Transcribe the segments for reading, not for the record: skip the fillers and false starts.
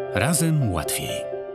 Razem łatwiej.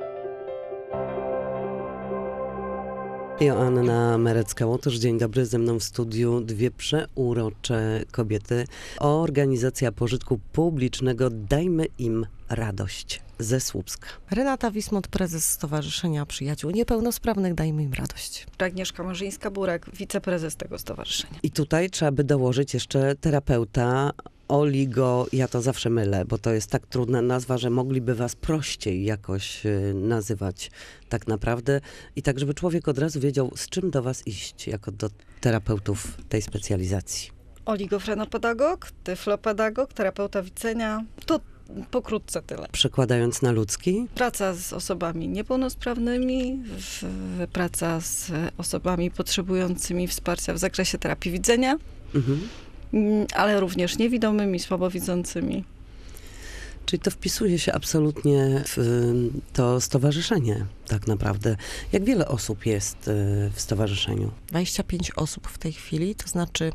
Joanna Merecka-Łotosz, dzień dobry. Ze mną w studiu dwie przeurocze kobiety. Organizacja pożytku publicznego Dajmy im radość ze Słupska. Renata Wismont, prezes Stowarzyszenia Przyjaciół Niepełnosprawnych Dajmy im radość. Agnieszka Marzyńska-Burek, wiceprezes tego stowarzyszenia. I tutaj trzeba by dołożyć jeszcze terapeuta, ja to zawsze mylę, bo to jest tak trudna nazwa, że mogliby was prościej jakoś nazywać tak naprawdę. I tak, żeby człowiek od razu wiedział, z czym do was iść, jako do terapeutów tej specjalizacji. Oligofrenopedagog, tyflopedagog, terapeuta widzenia. To pokrótce tyle. Przekładając na ludzki? Praca z osobami niepełnosprawnymi, praca z osobami potrzebującymi wsparcia w zakresie terapii widzenia. Ale również niewidomymi, słabowidzącymi. Czyli to wpisuje się absolutnie w to stowarzyszenie tak naprawdę. Jak wiele osób jest w stowarzyszeniu? 25 osób w tej chwili, to znaczy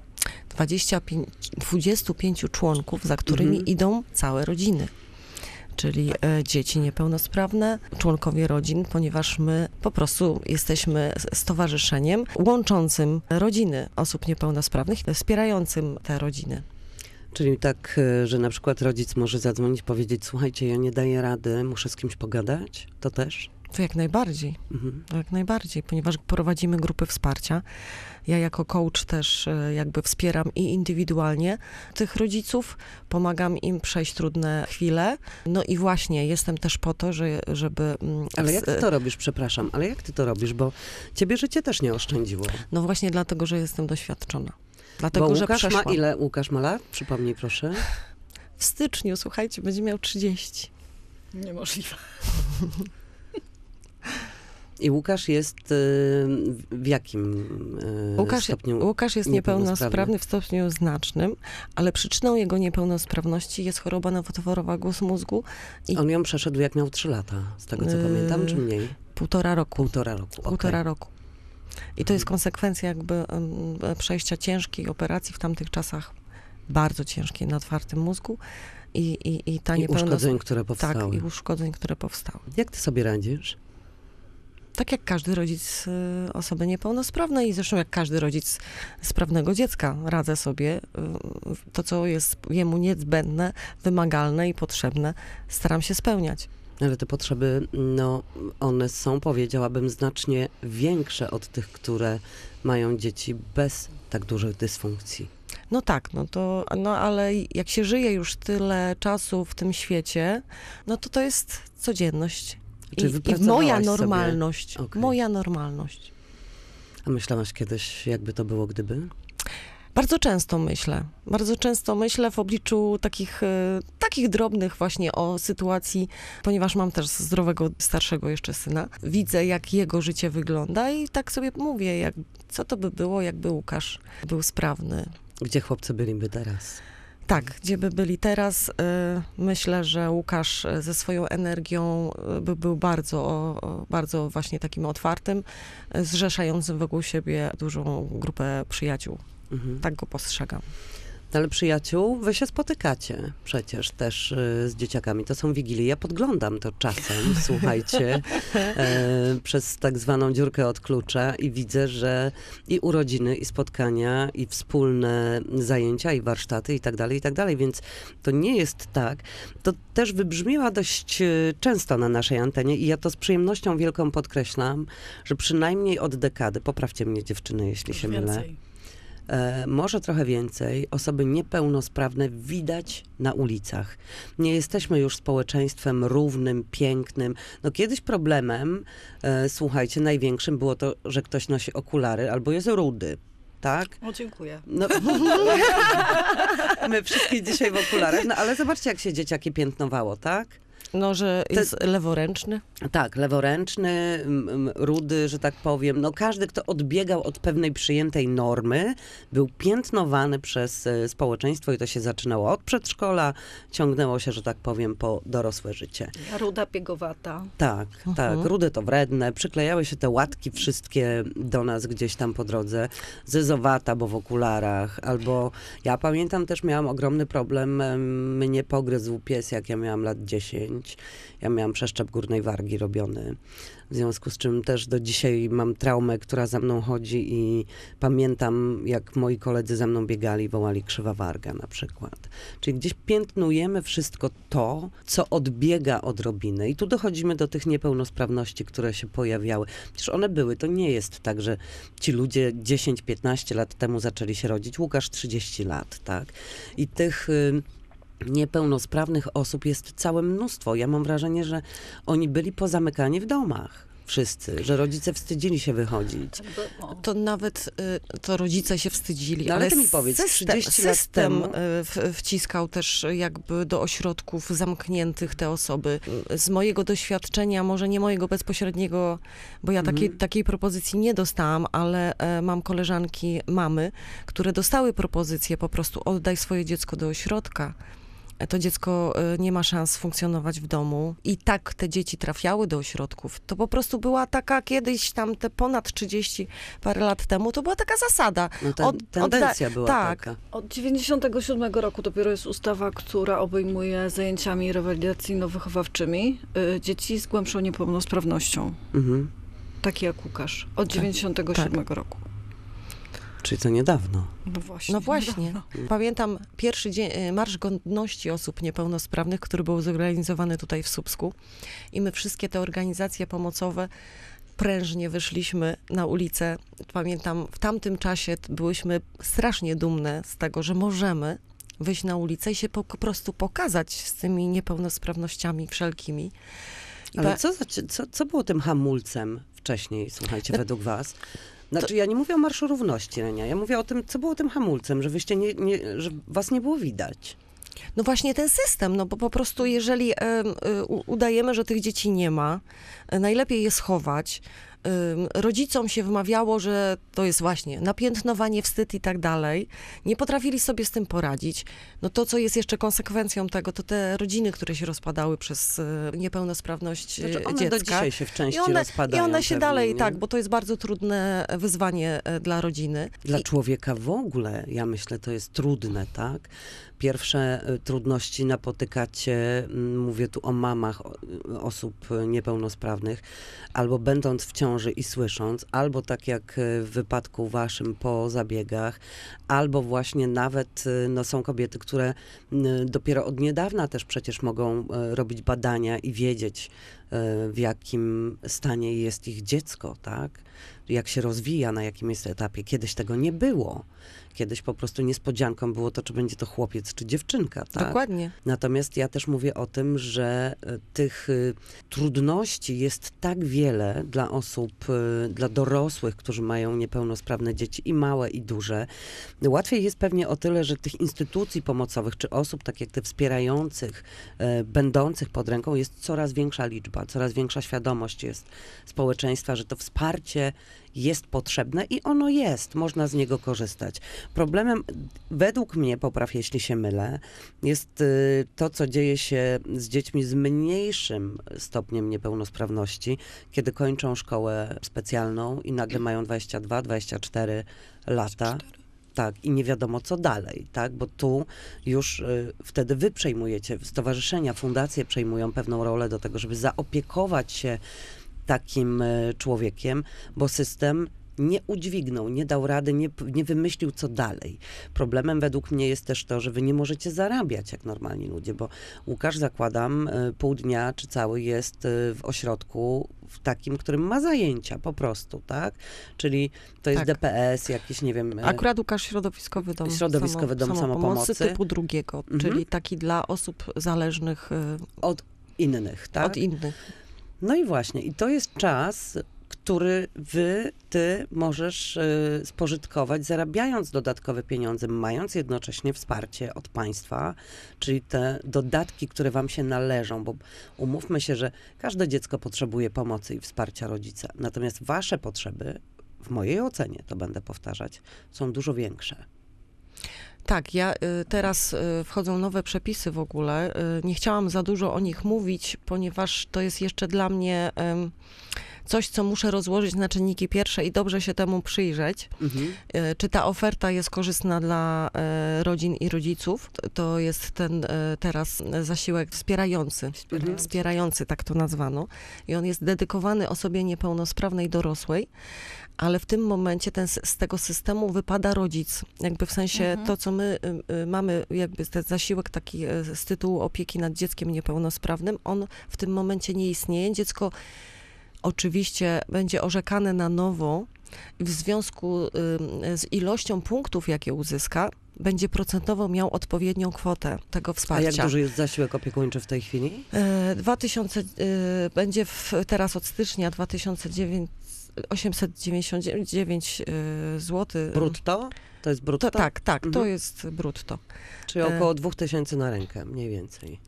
25 członków, za którymi idą całe rodziny. Czyli dzieci niepełnosprawne, członkowie rodzin, ponieważ my po prostu jesteśmy stowarzyszeniem łączącym rodziny osób niepełnosprawnych, wspierającym te rodziny. Czyli tak, że na przykład rodzic może zadzwonić, powiedzieć: słuchajcie, ja nie daję rady, muszę z kimś pogadać? To też? To jak najbardziej. Jak najbardziej, ponieważ prowadzimy grupy wsparcia. Ja jako coach też jakby wspieram i indywidualnie tych rodziców, pomagam im przejść trudne chwile. No i właśnie jestem też po to, żeby... Ale jak ty to robisz, przepraszam, ale jak ty to robisz, bo ciebie życie też nie oszczędziło. No właśnie dlatego, że jestem doświadczona. Dlatego, bo że Łukasz przeszłam. ma ile? Łukasz ma lat? Przypomnij proszę. W styczniu, słuchajcie, będzie miał 30. Niemożliwe. I Łukasz jest w jakim stopniu Łukasz jest niepełnosprawny w stopniu znacznym, ale przyczyną jego niepełnosprawności jest choroba nowotworowa guz mózgu. On ją przeszedł jak miał 3 lata, z tego co pamiętam, czy mniej? 1,5 roku. 1,5 roku, Półtora roku. I to jest konsekwencja jakby przejścia ciężkiej operacji w tamtych czasach, bardzo ciężkiej, na otwartym mózgu. I uszkodzeń, które powstały. Tak, i uszkodzeń, które powstały. Jak ty sobie radzisz? Tak jak każdy rodzic osoby niepełnosprawnej i zresztą jak każdy rodzic sprawnego dziecka radzę sobie. To, co jest jemu niezbędne, wymagalne i potrzebne, staram się spełniać. Ale te potrzeby, one są, powiedziałabym, znacznie większe od tych, które mają dzieci bez tak dużych dysfunkcji. No tak, ale jak się żyje już tyle czasu w tym świecie, to jest codzienność. I moja normalność. Okay. Moja normalność. A myślałaś kiedyś, jakby to było, gdyby? Bardzo często myślę w obliczu takich drobnych właśnie o sytuacji, ponieważ mam też zdrowego, starszego jeszcze syna. Widzę, jak jego życie wygląda i tak sobie mówię, co to by było, jakby Łukasz był sprawny. Gdzie chłopcy byliby teraz? Tak, gdzie by byli teraz, myślę, że Łukasz ze swoją energią by był bardzo właśnie takim otwartym, zrzeszającym wokół siebie dużą grupę przyjaciół. Tak go postrzegam. Ale przyjaciół, wy się spotykacie przecież też z dzieciakami. To są wigilie. Ja podglądam to czasem, słuchajcie, przez tak zwaną dziurkę od klucza i widzę, że i urodziny, i spotkania, i wspólne zajęcia, i warsztaty, i tak dalej, więc to nie jest tak. To też wybrzmiewa dość często na naszej antenie i ja to z przyjemnością wielką podkreślam, że przynajmniej od dekady, poprawcie mnie dziewczyny, jeśli się mylę, może trochę więcej, osoby niepełnosprawne widać na ulicach. Nie jesteśmy już społeczeństwem równym, pięknym. Kiedyś problemem, słuchajcie, największym było to, że ktoś nosi okulary albo jest rudy. Tak? O, dziękuję. My wszystkie dzisiaj w okularach, ale zobaczcie, jak się dzieciaki piętnowało, tak? Że jest leworęczny? Tak, leworęczny, rudy, że tak powiem. Każdy, kto odbiegał od pewnej przyjętej normy, był piętnowany przez społeczeństwo i to się zaczynało od przedszkola, ciągnęło się, że tak powiem, po dorosłe życie. Ruda piegowata. Tak, rudy to wredne. Przyklejały się te łatki wszystkie do nas gdzieś tam po drodze. Zyzowata, bo w okularach. Albo ja pamiętam też miałam ogromny problem, mnie pogryzł pies, jak ja miałam lat 10. 10. Ja miałam przeszczep górnej wargi robiony, w związku z czym też do dzisiaj mam traumę, która za mną chodzi i pamiętam, jak moi koledzy za mną biegali, wołali krzywa warga na przykład. Czyli gdzieś piętnujemy wszystko to, co odbiega od robiny. I tu dochodzimy do tych niepełnosprawności, które się pojawiały. Przecież one były. To nie jest tak, że ci ludzie 10-15 lat temu zaczęli się rodzić. Łukasz 30 lat, tak? I tych niepełnosprawnych osób jest całe mnóstwo. Ja mam wrażenie, że oni byli pozamykani w domach. Wszyscy, że rodzice wstydzili się wychodzić. To nawet to rodzice się wstydzili, No, ale ty mi powiedz, 30 lat system temu... wciskał też jakby do ośrodków zamkniętych te osoby. Z mojego doświadczenia, może nie mojego bezpośredniego, bo ja takiej propozycji nie dostałam, ale mam koleżanki, mamy, które dostały propozycję po prostu oddaj swoje dziecko do ośrodka. To dziecko nie ma szans funkcjonować w domu. I tak te dzieci trafiały do ośrodków. To po prostu była taka kiedyś tam te ponad 30 parę lat temu, to była taka zasada. No tendencja była taka. Od 97 roku dopiero jest ustawa, która obejmuje zajęciami rewalidacyjno-wychowawczymi dzieci z głębszą niepełnosprawnością. Mhm. Takie jak Łukasz. Od 97 roku. Czyli to niedawno. No właśnie. Pamiętam pierwszy dzień, Marsz Godności Osób Niepełnosprawnych, który był zorganizowany tutaj w Słupsku. I my wszystkie te organizacje pomocowe prężnie wyszliśmy na ulicę. Pamiętam, w tamtym czasie byłyśmy strasznie dumne z tego, że możemy wyjść na ulicę i się po prostu pokazać z tymi niepełnosprawnościami wszelkimi. Ale co było tym hamulcem wcześniej, słuchajcie, według was? Znaczy, ja nie mówię o Marszu Równości, Renia. Ja mówię o tym, co było tym hamulcem, że wyście że was nie było widać. No właśnie ten system, no bo po prostu jeżeli udajemy, że tych dzieci nie ma, najlepiej je schować. Rodzicom się wmawiało, że to jest właśnie napiętnowanie, wstyd i tak dalej. Nie potrafili sobie z tym poradzić. No to, co jest jeszcze konsekwencją tego, to te rodziny, które się rozpadały przez niepełnosprawność Znaczy one dziecka. do dzisiaj się w części I rozpadają. one się pewnie, dalej, nie? tak, bo to jest bardzo trudne wyzwanie dla rodziny. Dla człowieka w ogóle, ja myślę, to jest trudne, tak? Pierwsze trudności napotykacie, mówię tu o mamach osób niepełnosprawnych, albo będąc w ciąży i słysząc, albo tak jak w wypadku waszym po zabiegach, albo właśnie nawet są kobiety, które dopiero od niedawna też przecież mogą robić badania i wiedzieć, w jakim stanie jest ich dziecko, tak? Jak się rozwija, na jakim jest etapie. Kiedyś tego nie było. Kiedyś po prostu niespodzianką było to, czy będzie to chłopiec, czy dziewczynka, tak? Dokładnie. Natomiast ja też mówię o tym, że tych trudności jest tak wiele dla osób, dla dorosłych, którzy mają niepełnosprawne dzieci, i małe, i duże. Łatwiej jest pewnie o tyle, że tych instytucji pomocowych, czy osób, tak jak te wspierających, będących pod ręką, jest coraz większa liczba, coraz większa świadomość jest społeczeństwa, że to wsparcie jest potrzebne i ono jest, można z niego korzystać. Problemem, według mnie, popraw jeśli się mylę, jest to, co dzieje się z dziećmi z mniejszym stopniem niepełnosprawności, kiedy kończą szkołę specjalną i nagle mają 22-24 lata. Tak, i nie wiadomo co dalej, tak, bo tu już wtedy wy przejmujecie, stowarzyszenia, fundacje przejmują pewną rolę do tego, żeby zaopiekować się takim człowiekiem, bo system nie udźwignął, nie dał rady, nie wymyślił co dalej. Problemem według mnie jest też to, że wy nie możecie zarabiać jak normalni ludzie, bo Łukasz, zakładam, pół dnia czy cały jest w ośrodku w takim, którym ma zajęcia po prostu, tak? Czyli to jest Tak. DPS, jakiś, nie wiem... Akurat Łukasz Środowiskowy Dom Samopomocy. typu drugiego, czyli taki dla osób zależnych od innych, tak? od innych. No i właśnie, i to jest czas, który ty możesz spożytkować, zarabiając dodatkowe pieniądze, mając jednocześnie wsparcie od państwa, czyli te dodatki, które wam się należą, bo umówmy się, że każde dziecko potrzebuje pomocy i wsparcia rodzica, natomiast wasze potrzeby, w mojej ocenie, to będę powtarzać, są dużo większe. Tak, teraz wchodzą nowe przepisy w ogóle. Nie chciałam za dużo o nich mówić, ponieważ to jest jeszcze dla mnie coś, co muszę rozłożyć na czynniki pierwsze i dobrze się temu przyjrzeć, czy ta oferta jest korzystna dla rodzin i rodziców. To jest ten teraz zasiłek wspierający, tak to nazwano. I on jest dedykowany osobie niepełnosprawnej dorosłej, ale w tym momencie z tego systemu wypada rodzic. Jakby w sensie to, co my mamy, jakby ten zasiłek taki z tytułu opieki nad dzieckiem niepełnosprawnym, on w tym momencie nie istnieje. Dziecko oczywiście będzie orzekane na nowo w związku z ilością punktów, jakie uzyska, będzie procentowo miał odpowiednią kwotę tego wsparcia. A jak duży jest zasiłek opiekuńczy w tej chwili? 2000, będzie teraz od stycznia 899 zł. Brutto? To jest brutto? Tak, to jest brutto. Czyli około 2000 na rękę, mniej więcej.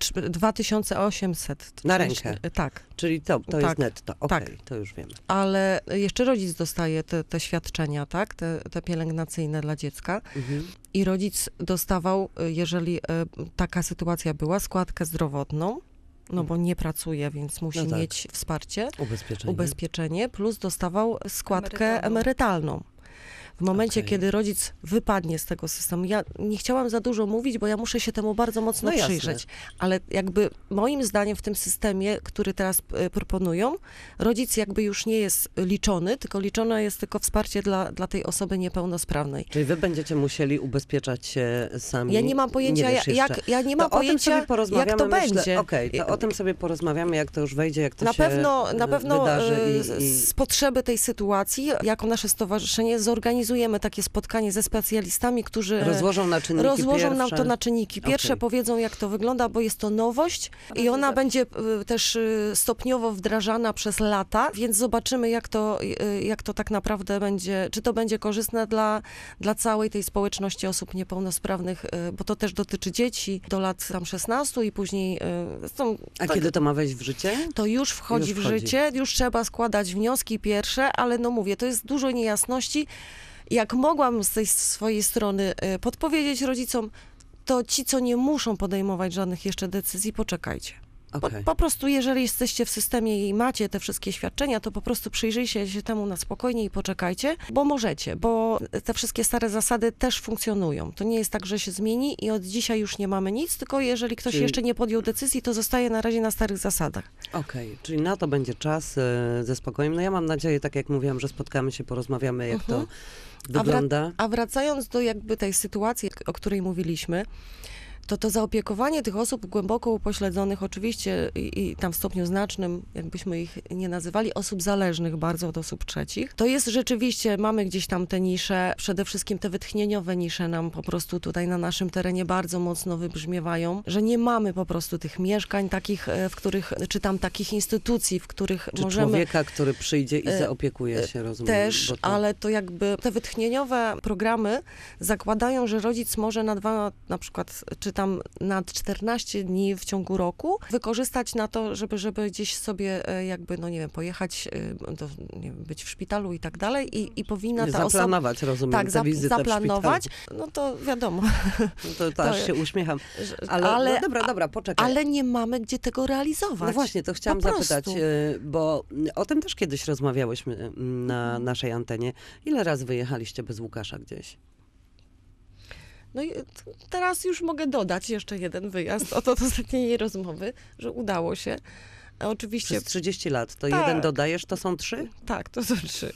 2800. Na rękę? Tak. Czyli to jest netto. Okej, to już wiemy. Ale jeszcze rodzic dostaje te świadczenia, tak? Te pielęgnacyjne dla dziecka. I rodzic dostawał, jeżeli taka sytuacja była, składkę zdrowotną, no bo nie pracuje, więc musi mieć wsparcie, ubezpieczenie, plus dostawał składkę emerytalną. W momencie, kiedy rodzic wypadnie z tego systemu, ja nie chciałam za dużo mówić, bo ja muszę się temu bardzo mocno przyjrzeć, ale jakby moim zdaniem w tym systemie, który teraz proponują, rodzic jakby już nie jest liczony, tylko liczone jest tylko wsparcie dla tej osoby niepełnosprawnej. Czyli wy będziecie musieli ubezpieczać się sami? Ja nie mam pojęcia, ja nie mam pojęcia, jak to będzie. To o tym sobie porozmawiamy, jak to już wejdzie, jak to na pewno wydarzy. Z potrzeby tej sytuacji, jako nasze stowarzyszenie zorganizujemy takie spotkanie ze specjalistami, którzy rozłożą nam to na czynniki pierwsze, powiedzą, jak to wygląda, bo jest to nowość i ona będzie też stopniowo wdrażana przez lata, więc zobaczymy, jak to tak naprawdę będzie, czy to będzie korzystne dla całej tej społeczności osób niepełnosprawnych, bo to też dotyczy dzieci do lat tam 16 i później... kiedy to ma wejść w życie? To już wchodzi w życie, już trzeba składać wnioski pierwsze, ale no mówię, to jest dużo niejasności. Jak mogłam z tej swojej strony podpowiedzieć rodzicom, to ci, co nie muszą podejmować żadnych jeszcze decyzji, poczekajcie. Po prostu, jeżeli jesteście w systemie i macie te wszystkie świadczenia, to po prostu przyjrzyjcie się temu na spokojnie i poczekajcie, bo możecie, bo te wszystkie stare zasady też funkcjonują. To nie jest tak, że się zmieni i od dzisiaj już nie mamy nic, tylko jeżeli ktoś jeszcze nie podjął decyzji, to zostaje na razie na starych zasadach. Czyli na to będzie czas ze spokojem. No ja mam nadzieję, tak jak mówiłam, że spotkamy się, porozmawiamy, jak to wygląda. A wracając do jakby tej sytuacji, o której mówiliśmy, to zaopiekowanie tych osób głęboko upośledzonych, oczywiście i tam w stopniu znacznym, jakbyśmy ich nie nazywali, osób zależnych bardzo od osób trzecich, to jest rzeczywiście, mamy gdzieś tam te nisze, przede wszystkim te wytchnieniowe nisze nam po prostu tutaj na naszym terenie bardzo mocno wybrzmiewają, że nie mamy po prostu tych mieszkań takich, w których, czy tam takich instytucji, w których czy możemy... człowieka, który przyjdzie i zaopiekuje się, rozumiem. Też, ale to jakby te wytchnieniowe programy zakładają, że rodzic może na przykład, czy tam na 14 dni w ciągu roku wykorzystać na to, żeby gdzieś sobie jakby, no nie wiem, pojechać, być w szpitalu i tak dalej i powinna ta osoba... Zaplanować, rozumiem, tę wizytę zaplanować, no to wiadomo. No to aż się uśmiecham. Ale no dobra, poczekaj. Ale nie mamy gdzie tego realizować. No właśnie, to chciałam zapytać, bo o tym też kiedyś rozmawiałyśmy na naszej antenie. Ile razy wyjechaliście bez Łukasza gdzieś? No i teraz już mogę dodać jeszcze jeden wyjazd od ostatniej rozmowy, że udało się. Oczywiście... Przez 30 lat. To jeden dodajesz, to są 3? Tak, to są 3.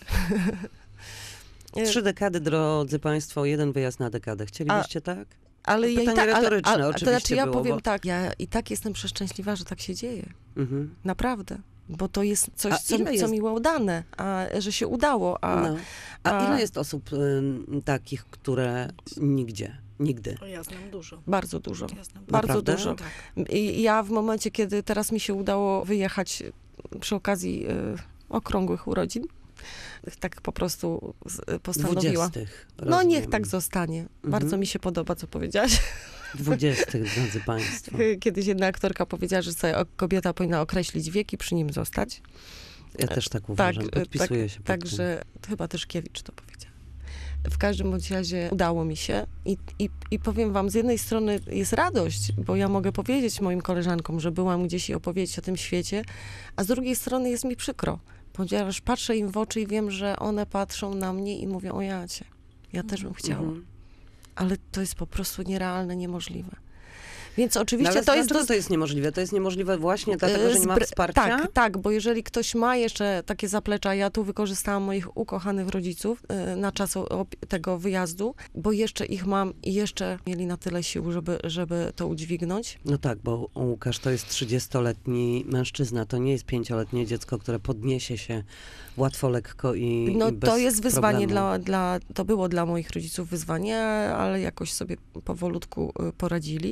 3 dekady, drodzy państwo, jeden wyjazd na dekadę. Chcielibyście tak? Ale pytanie retoryczne oczywiście to znaczy ja było, powiem tak, ja i tak jestem przeszczęśliwa, że tak się dzieje. Naprawdę. Bo to jest coś, co mi było dane, a że się udało. A ile jest osób takich, które nigdy? Ja znam dużo. Bardzo dużo. Ja znam bardzo Naprawdę? dużo. Tak. I ja w momencie, kiedy teraz mi się udało wyjechać przy okazji okrągłych urodzin, tak po prostu postanowiłam. 20. No niech tak zostanie. Bardzo mi się podoba, co powiedziałaś. 20, drodzy państwo. Kiedyś jedna aktorka powiedziała, że sobie kobieta powinna określić wiek i przy nim zostać. Ja też tak uważam, podpisuję się pod Także chyba Tyszkiewicz to powiedziała. W każdym bądź razie udało mi się i powiem wam, z jednej strony jest radość, bo ja mogę powiedzieć moim koleżankom, że byłam gdzieś i opowiedzieć o tym świecie, a z drugiej strony jest mi przykro, ponieważ patrzę im w oczy i wiem, że one patrzą na mnie i mówią, o Jacie, ja też bym chciała. Ale to jest po prostu nierealne, niemożliwe. Więc oczywiście ale to jest... Dlaczego to jest niemożliwe? To jest niemożliwe właśnie dlatego, że nie ma wsparcia? Tak, bo jeżeli ktoś ma jeszcze takie zaplecza, ja tu wykorzystałam moich ukochanych rodziców na czas tego wyjazdu, bo jeszcze ich mam i jeszcze mieli na tyle sił, żeby to udźwignąć. No tak, bo Łukasz to jest 30-letni mężczyzna, to nie jest 5-letnie dziecko, które podniesie się łatwo, lekko i No bez to jest wyzwanie problemu. to było dla moich rodziców wyzwanie, ale jakoś sobie powolutku poradzili.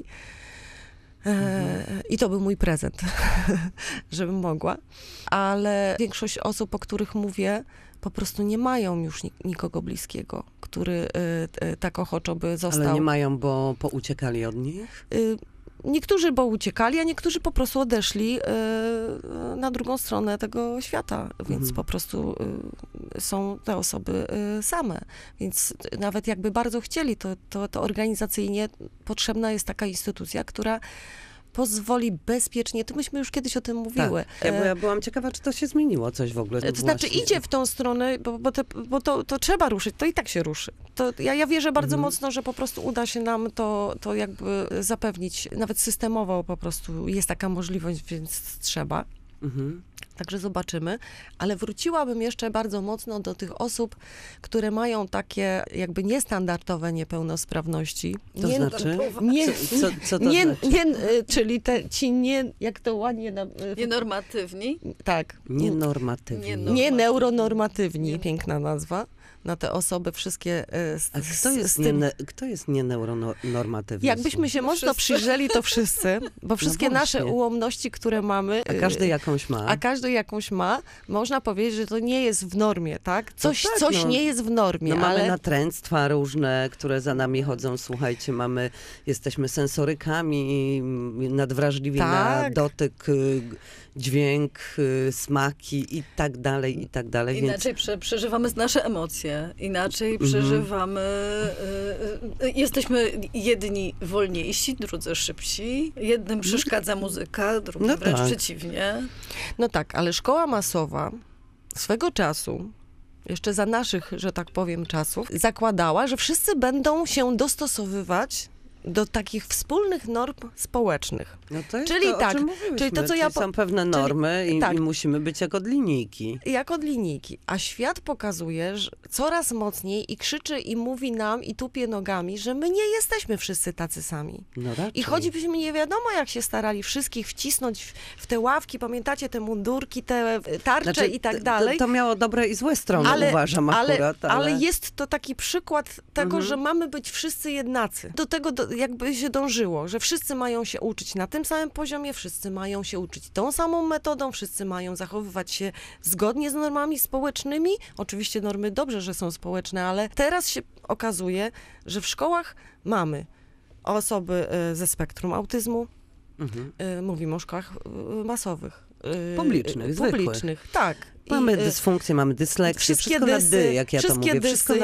I to był mój prezent, żebym mogła. Ale większość osób, o których mówię, po prostu nie mają już nikogo bliskiego, który tak ochoczo by został. Ale nie mają, bo pouciekali od nich? Niektórzy bo uciekali, a niektórzy po prostu odeszli na drugą stronę tego świata, więc po prostu są te osoby same. Więc nawet jakby bardzo chcieli, to organizacyjnie potrzebna jest taka instytucja, która pozwoli bezpiecznie, to myśmy już kiedyś o tym mówiły. Tak. Bo ja byłam ciekawa, czy to się zmieniło coś w ogóle. To znaczy idzie w tą stronę, bo to trzeba ruszyć, to i tak się ruszy. To ja wierzę bardzo mocno, że po prostu uda się nam to jakby zapewnić, nawet systemowo po prostu jest taka możliwość, więc trzeba. Także zobaczymy. Ale wróciłabym jeszcze bardzo mocno do tych osób, które mają takie jakby niestandardowe niepełnosprawności. To znaczy? Co to znaczy? znaczy? Czyli jak to ładnie... Nienormatywni? Tak. Nienormatywni. Nieneuronormatywni, piękna nazwa. Na te osoby wszystkie A kto jest nieneuronormatywny? Jakbyśmy się mocno przyjrzeli, to wszyscy, bo wszystkie nasze ułomności, które mamy... A każdy jakąś ma. A każdy jakąś ma. Można powiedzieć, że to nie jest w normie, tak? Coś nie jest w normie, ale... ale... Mamy natręctwa różne, które za nami chodzą. Słuchajcie, jesteśmy sensorykami, nadwrażliwi na dotyk, dźwięk, smaki i tak dalej, i tak dalej. Inaczej przeżywamy nasze emocje, inaczej przeżywamy, jesteśmy jedni wolniejsi, drudzy szybsi, jednym przeszkadza muzyka, drugim wręcz przeciwnie. No tak, ale szkoła masowa swego czasu, jeszcze za naszych, że tak powiem, czasów, zakładała, że wszyscy będą się dostosowywać do takich wspólnych norm społecznych. No to jest czyli to, tak, o czym mówiłyśmy. czyli to, co ja są pewne normy i musimy być jak od linijki. Jak od linijki. A świat pokazuje, że coraz mocniej i krzyczy i mówi nam i tupie nogami, że my nie jesteśmy wszyscy tacy sami. No raczej. I choćbyśmy nie wiadomo, jak się starali wszystkich wcisnąć w te ławki, pamiętacie te mundurki, te tarcze i tak dalej. To miało dobre i złe strony, uważam akurat. Ale jest to taki przykład tego, że mamy być wszyscy jednacy. Do tego jakby się dążyło, że wszyscy mają się uczyć na tym samym poziomie, wszyscy mają się uczyć tą samą metodą, wszyscy mają zachowywać się zgodnie z normami społecznymi. Oczywiście normy dobrze, że są społeczne, ale teraz się okazuje, że w szkołach mamy osoby ze spektrum autyzmu, mówimy o szkołach masowych. Publicznych, tak. Mamy dysfunkcję, mamy dysleksję, wszystko na dy, jak ja to mówię.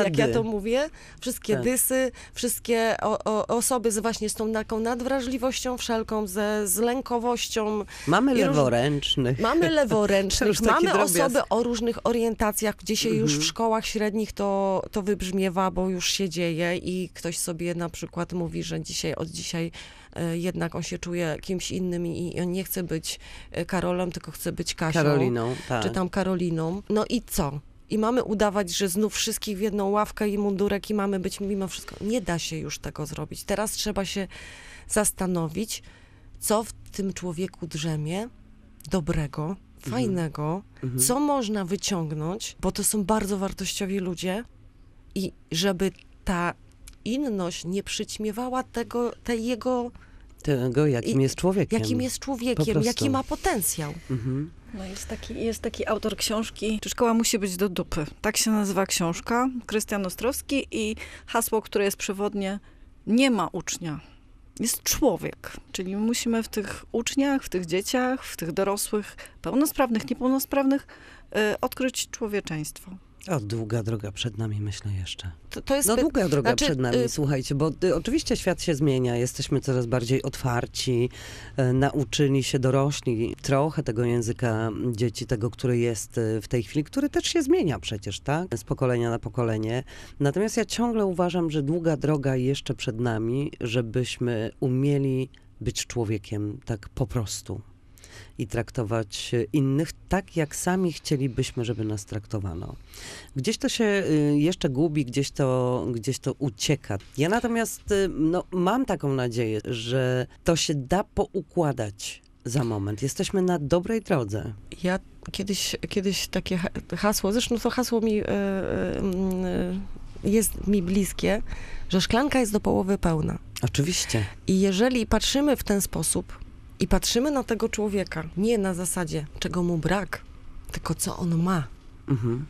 Wszystkie dysy, wszystkie osoby właśnie z tą taką nadwrażliwością wszelką, z lękowością. Mamy leworęcznych. Mamy osoby o różnych orientacjach, gdzie się już w szkołach średnich to wybrzmiewa, bo już się dzieje i ktoś sobie na przykład mówi, że od dzisiaj jednak on się czuje kimś innym i on nie chce być Karolem, tylko chce być Kasią. Karoliną, tak. Czy tam Karoliną. No i co? I mamy udawać, że znów wszystkich w jedną ławkę i mundurek i mamy być mimo wszystko. Nie da się już tego zrobić. Teraz trzeba się zastanowić, co w tym człowieku drzemie dobrego, fajnego, co można wyciągnąć, bo to są bardzo wartościowi ludzie i żeby ta inność nie przyćmiewała tego, jakim jest człowiekiem. Jaki ma potencjał. No jest taki autor książki Czy szkoła musi być do dupy? Tak się nazywa książka. Krystian Ostrowski i hasło, które jest przewodnie: nie ma ucznia. Jest człowiek. Czyli musimy w tych uczniach, w tych dzieciach, w tych dorosłych, pełnosprawnych, niepełnosprawnych odkryć człowieczeństwo. O, długa droga przed nami, myślę jeszcze. To jest No długa droga znaczy, przed nami, słuchajcie, bo oczywiście świat się zmienia, jesteśmy coraz bardziej otwarci, nauczyli się dorośli trochę tego języka dzieci, tego, który jest w tej chwili, który też się zmienia przecież, tak? Z pokolenia na pokolenie. Natomiast ja ciągle uważam, że długa droga jeszcze przed nami, żebyśmy umieli być człowiekiem tak po prostu. I traktować innych tak, jak sami chcielibyśmy, żeby nas traktowano. Gdzieś to się jeszcze gubi, gdzieś to ucieka. Ja natomiast mam taką nadzieję, że to się da poukładać za moment. Jesteśmy na dobrej drodze. Ja kiedyś takie hasło, zresztą to hasło jest mi bliskie, że szklanka jest do połowy pełna. Oczywiście. I jeżeli patrzymy w ten sposób i patrzymy na tego człowieka, nie na zasadzie, czego mu brak, tylko co on ma. Mhm.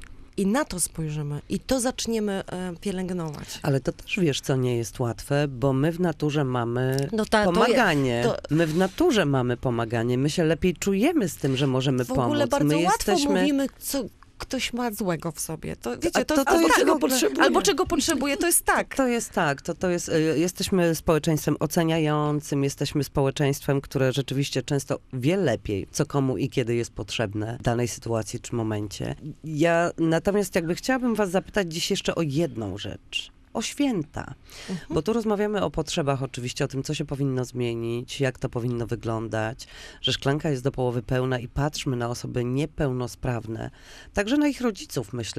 I na to spojrzymy i to zaczniemy pielęgnować. Ale to też, wiesz, co nie jest łatwe, bo my w naturze mamy To pomaganie. My w naturze mamy pomaganie. My się lepiej czujemy z tym, że możemy pomóc. W ogóle bardzo my łatwo mówimy, co ktoś ma złego w sobie. To, wiecie, to albo, jest czego w ogóle- potrzebuje. Albo czego potrzebuje, to jest tak. To jest tak, to jest, jesteśmy społeczeństwem oceniającym, jesteśmy społeczeństwem, które rzeczywiście często wie lepiej, co komu i kiedy jest potrzebne w danej sytuacji czy momencie. Ja natomiast chciałabym was zapytać dziś jeszcze o jedną rzecz. O święta. Bo tu rozmawiamy o potrzebach oczywiście, o tym, co się powinno zmienić, jak to powinno wyglądać, że szklanka jest do połowy pełna i patrzmy na osoby niepełnosprawne. Także na ich rodziców myślę,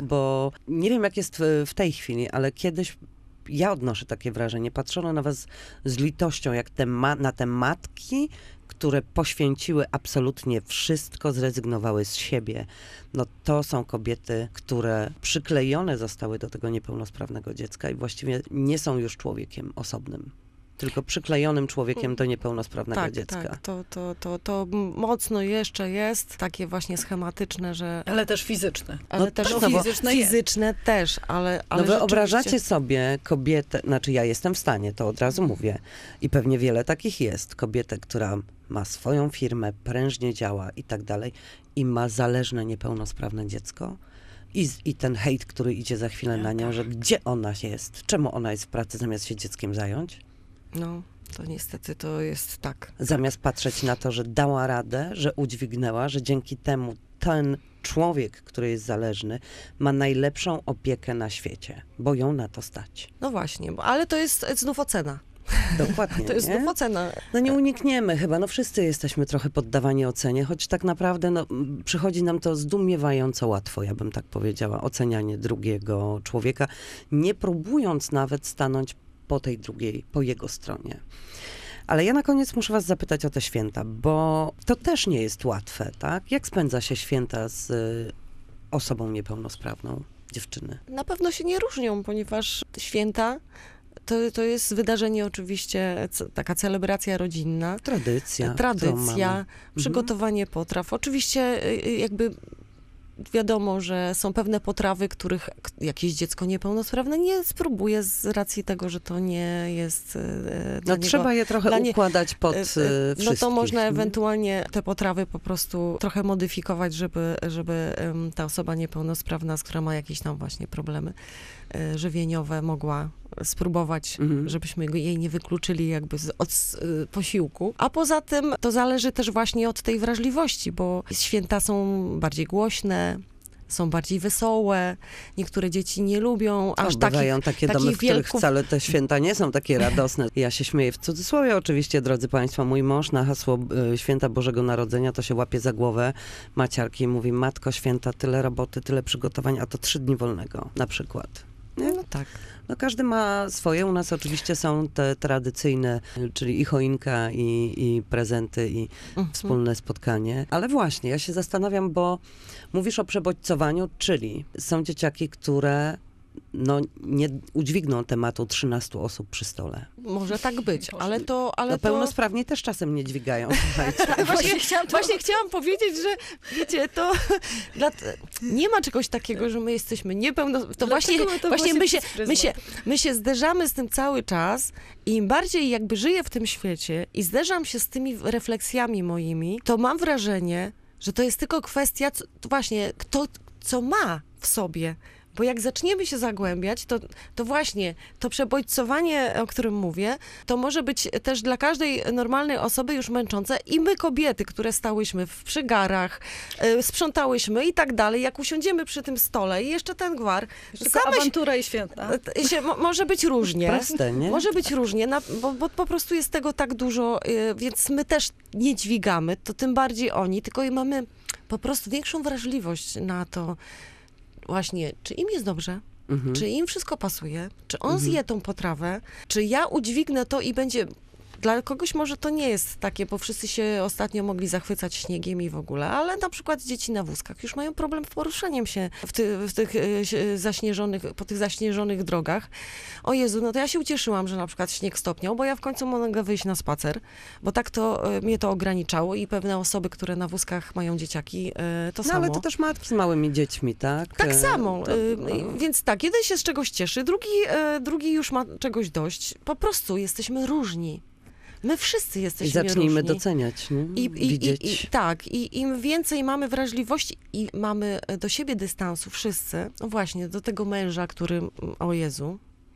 bo nie wiem, jak jest w tej chwili, ale kiedyś ja odnoszę takie wrażenie, patrzono na was z litością, jak na te matki, które poświęciły absolutnie wszystko, zrezygnowały z siebie. No to są kobiety, które przyklejone zostały do tego niepełnosprawnego dziecka i właściwie nie są już człowiekiem osobnym, tylko przyklejonym człowiekiem do niepełnosprawnego dziecka. Tak, to mocno jeszcze jest takie właśnie schematyczne, że... Ale też fizyczne. Ale też fizyczne też, ale no wyobrażacie sobie kobietę, znaczy ja jestem w stanie, to od razu mówię, i pewnie wiele takich jest, kobietę, która ma swoją firmę, prężnie działa i tak dalej i ma zależne niepełnosprawne dziecko i ten hejt, który idzie za chwilę na nią, że gdzie ona jest, czemu ona jest w pracy zamiast się dzieckiem zająć? No, to niestety to jest tak. Zamiast patrzeć na to, że dała radę, że udźwignęła, że dzięki temu ten człowiek, który jest zależny, ma najlepszą opiekę na świecie, bo ją na to stać. No właśnie, ale to jest znów ocena. Dokładnie. To jest znów ocena. No nie unikniemy chyba, no wszyscy jesteśmy trochę poddawani ocenie, choć tak naprawdę przychodzi nam to zdumiewająco łatwo, ja bym tak powiedziała, ocenianie drugiego człowieka, nie próbując nawet stanąć po jego stronie. Ale ja na koniec muszę was zapytać o te święta, bo to też nie jest łatwe, tak? Jak spędza się święta z osobą niepełnosprawną, dziewczyny? Na pewno się nie różnią, ponieważ święta to jest wydarzenie oczywiście, taka celebracja rodzinna. Tradycja, przygotowanie potraw. Oczywiście jakby wiadomo, że są pewne potrawy, których jakieś dziecko niepełnosprawne nie spróbuje z racji tego, że to nie jest dla niego, trzeba je trochę układać pod wszystkich. No to można ewentualnie te potrawy po prostu trochę modyfikować, żeby ta osoba niepełnosprawna, która ma jakieś tam właśnie problemy żywieniowe, mogła spróbować, żebyśmy jej nie wykluczyli jakby od posiłku. A poza tym to zależy też właśnie od tej wrażliwości, bo święta są bardziej głośne, są bardziej wesołe, niektóre dzieci nie lubią aż bywają takie domy, w których wcale te święta nie są takie radosne. Ja się śmieję w cudzysłowie oczywiście, drodzy państwo, mój mąż na hasło Święta Bożego Narodzenia to się łapie za głowę maciarki i mówi: Matko Święta, tyle roboty, tyle przygotowań, a to 3 dni wolnego na przykład. Nie? No tak. No każdy ma swoje. U nas oczywiście są te tradycyjne, czyli i choinka, i prezenty, i wspólne spotkanie. Ale właśnie, ja się zastanawiam, bo mówisz o przebodźcowaniu, czyli są dzieciaki, które nie udźwigną tematu 13 osób przy stole. Może tak być, ale pełnosprawni też czasem nie dźwigają. Właśnie chciałam powiedzieć, że wiecie, to nie ma czegoś takiego, że my jesteśmy niepełnosprawni. My się zderzamy z tym cały czas i im bardziej jakby żyję w tym świecie i zderzam się z tymi refleksjami moimi, to mam wrażenie, że to jest tylko kwestia właśnie kto co ma w sobie. Bo jak zaczniemy się zagłębiać, to właśnie to przebodźcowanie, o którym mówię, to może być też dla każdej normalnej osoby już męczące i my kobiety, które stałyśmy w przygarach, sprzątałyśmy i tak dalej, jak usiądziemy przy tym stole i jeszcze ten gwar, awantura i święta. Może być różnie. Proste, nie? Może być różnie, bo po prostu jest tego tak dużo, więc my też nie dźwigamy, to tym bardziej oni, tylko i mamy po prostu większą wrażliwość na to, właśnie, czy im jest dobrze, czy im wszystko pasuje, czy on zje tą potrawę, czy ja udźwignę to i będzie... Dla kogoś może to nie jest takie, bo wszyscy się ostatnio mogli zachwycać śniegiem i w ogóle, ale na przykład dzieci na wózkach już mają problem z poruszaniem się po tych zaśnieżonych drogach. O Jezu, no to ja się ucieszyłam, że na przykład śnieg stopniał, bo ja w końcu mogę wyjść na spacer, bo tak to mnie to ograniczało i pewne osoby, które na wózkach mają dzieciaki, to samo. No ale to też matki z małymi dziećmi, tak? Tak samo. Więc tak, jeden się z czegoś cieszy, drugi już ma czegoś dość. Po prostu jesteśmy różni. My wszyscy jesteśmy różni. I zacznijmy różni. doceniać, nie? Widzieć. I im więcej mamy wrażliwości i mamy do siebie dystansu wszyscy, no właśnie, do tego męża, który, o Jezu,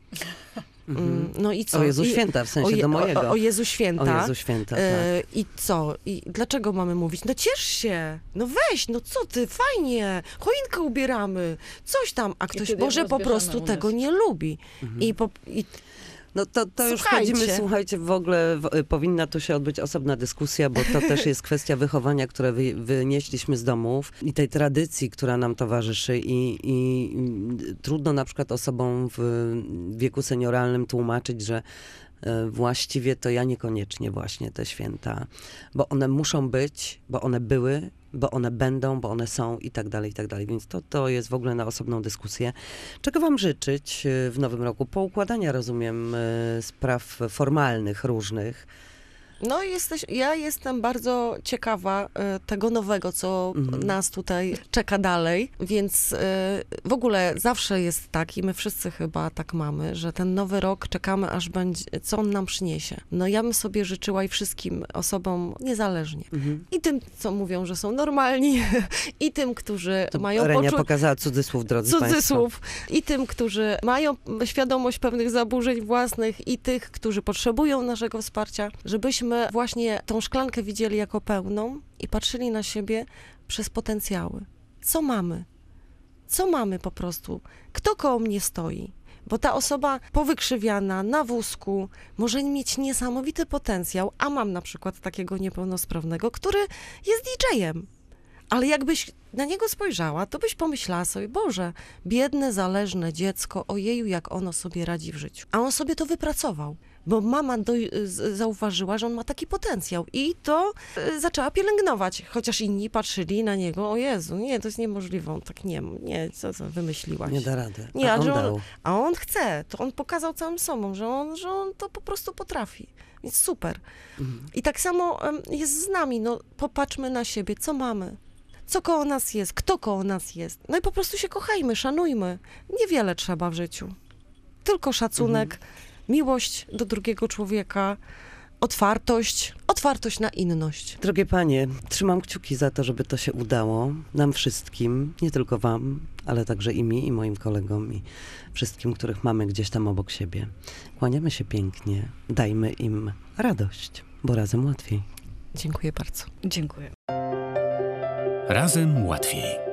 no i co? O Jezu Święta, w sensie do mojego. O Jezu Święta. O Jezu Święta, tak. I co? I dlaczego mamy mówić? No ciesz się, no weź, no co ty, fajnie, choinkę ubieramy, coś tam, a ktoś może po prostu tego nie lubi. No to już wchodzimy, słuchajcie, w ogóle powinna tu się odbyć osobna dyskusja, bo to też jest kwestia wychowania, które wynieśliśmy z domów i tej tradycji, która nam towarzyszy i trudno na przykład osobom w wieku senioralnym tłumaczyć, że właściwie to ja niekoniecznie właśnie te święta, bo one muszą być, bo one były, bo one będą, bo one są i tak dalej, i tak dalej. Więc to jest w ogóle na osobną dyskusję. Czego wam życzyć w nowym roku? Poukładania, rozumiem, spraw formalnych różnych. No ja jestem bardzo ciekawa tego nowego, co nas tutaj czeka dalej, więc w ogóle zawsze jest tak i my wszyscy chyba tak mamy, że ten nowy rok czekamy, aż będzie, co on nam przyniesie. No ja bym sobie życzyła i wszystkim osobom niezależnie. I tym, co mówią, że są normalni, i tym, którzy mają Renia pokazała cudzysłów, drodzy Państwo. Państwo. I tym, którzy mają świadomość pewnych zaburzeń własnych i tych, którzy potrzebują naszego wsparcia, żebyśmy właśnie tą szklankę widzieli jako pełną i patrzyli na siebie przez potencjały. Co mamy? Co mamy po prostu? Kto koło mnie stoi? Bo ta osoba powykrzywiana, na wózku, może mieć niesamowity potencjał, a mam na przykład takiego niepełnosprawnego, który jest DJ-em. Ale jakbyś na niego spojrzała, to byś pomyślała sobie, Boże, biedne, zależne dziecko, ojeju, jak ono sobie radzi w życiu. A on sobie to wypracował, bo mama zauważyła, że on ma taki potencjał i to zaczęła pielęgnować, chociaż inni patrzyli na niego, o Jezu, nie, to jest niemożliwe, on tak nie, co wymyśliłaś. Nie da rady. Nie, a on chce, to on pokazał całym sobą, że on to po prostu potrafi. Więc super. I tak samo jest z nami, no popatrzmy na siebie, co mamy. Co koło nas jest, kto koło nas jest. No i po prostu się kochajmy, szanujmy. Niewiele trzeba w życiu. Tylko szacunek, miłość do drugiego człowieka, otwartość na inność. Drogie panie, trzymam kciuki za to, żeby to się udało. Nam wszystkim, nie tylko wam, ale także i mi, i moim kolegom, i wszystkim, których mamy gdzieś tam obok siebie. Kłaniamy się pięknie, dajmy im radość, bo razem łatwiej. Dziękuję bardzo. Dziękuję. Razem łatwiej.